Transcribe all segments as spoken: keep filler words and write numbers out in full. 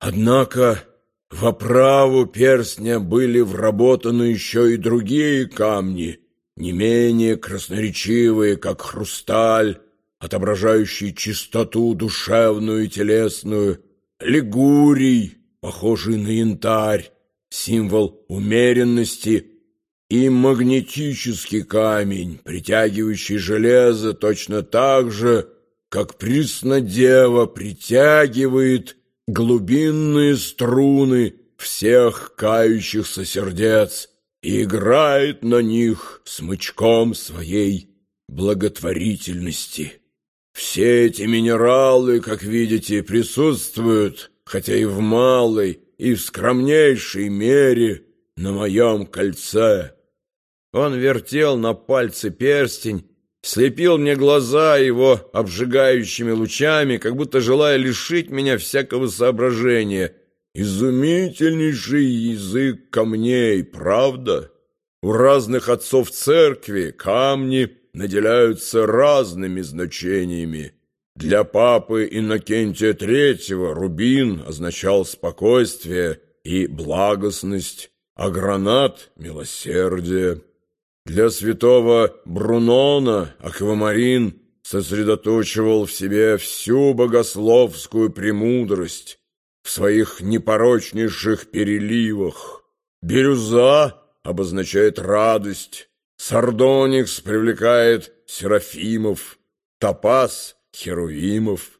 Однако в оправу перстня были вработаны еще и другие камни, не менее красноречивые, как хрусталь, отображающий чистоту душевную и телесную, лигурий, похожий на янтарь, символ умеренности, и магнетический камень, притягивающий железо точно так же, как Преснодева притягивает глубинные струны всех кающихся сердец и играет на них смычком своей благотворительности. Все эти минералы, как видите, присутствуют, хотя и в малой, и в скромнейшей мере, на моем кольце. Он вертел на пальце перстень, слепил мне глаза его обжигающими лучами, как будто желая лишить меня всякого соображения. Изумительнейший язык камней, правда? У разных отцов церкви камни наделяются разными значениями. Для папы Иннокентия Третьего рубин означал спокойствие и благостность, а гранат — милосердие. Для святого Брунона аквамарин сосредоточивал в себе всю богословскую премудрость в своих непорочнейших переливах. Бирюза обозначает радость, сардоникс привлекает серафимов, топаз — херувимов,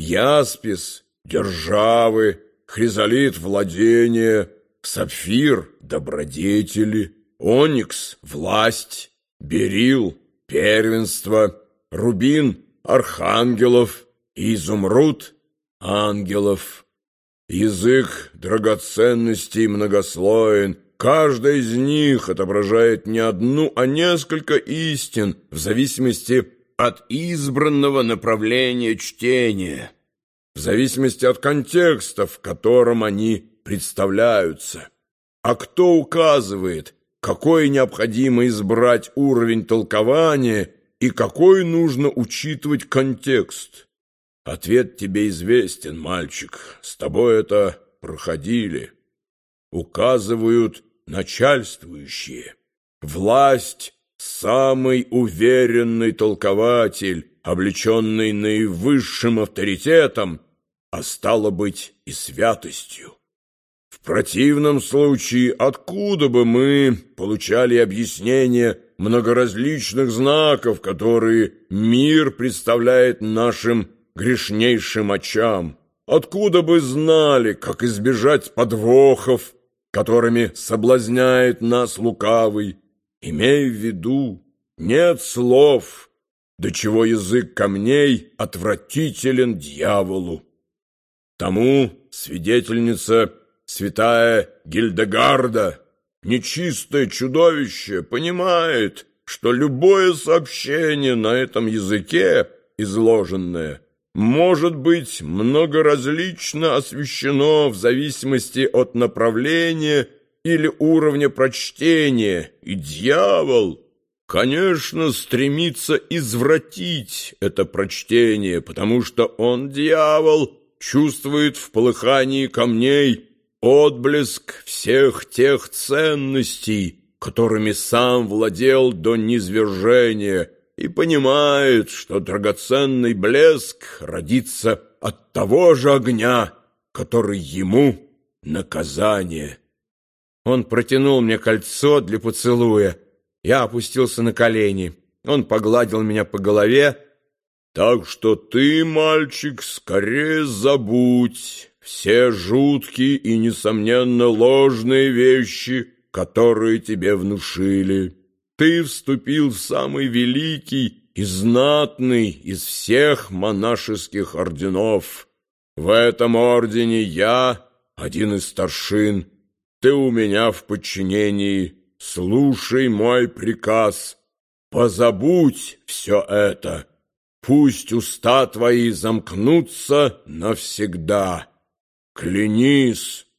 яспис — державы, хризолит — владение, сапфир — добродетели, оникс — власть, берил — первенство, рубин — архангелов, изумруд — ангелов. Язык драгоценностей многослоен, каждая из них отображает не одну, а несколько истин в зависимости от избранного направления чтения, в зависимости от контекста, в котором они представляются. А кто указывает, какой необходимо избрать уровень толкования и какой нужно учитывать контекст? Ответ тебе известен, мальчик, с тобой это проходили. Указывают начальствующие. Власть — самый уверенный толкователь, облеченный наивысшим авторитетом, а стало быть и святостью. В противном случае откуда бы мы получали объяснение многоразличных знаков, которые мир представляет нашим грешнейшим очам? Откуда бы знали, как избежать подвохов, которыми соблазняет нас лукавый? Имей в виду, нет слов, до чего язык камней отвратителен дьяволу. Тому свидетельница святая Гильдегарда, нечистое чудовище, понимает, что любое сообщение на этом языке, изложенное, может быть многоразлично освещено в зависимости от направления или уровня прочтения, и дьявол, конечно, стремится извратить это прочтение, потому что он, дьявол, чувствует в полыхании камней отблеск всех тех ценностей, которыми сам владел до низвержения, и понимает, что драгоценный блеск родится от того же огня, который ему наказание. Он протянул мне кольцо для поцелуя. Я опустился на колени. Он погладил меня по голове. Так что ты, мальчик, скорее забудь все жуткие и, несомненно, ложные вещи, которые тебе внушили. Ты вступил в самый великий и знатный из всех монашеских орденов. В этом ордене я один из старшин. Ты у меня в подчинении. Слушай мой приказ. Позабудь все это. Пусть уста твои замкнутся навсегда. Клянись,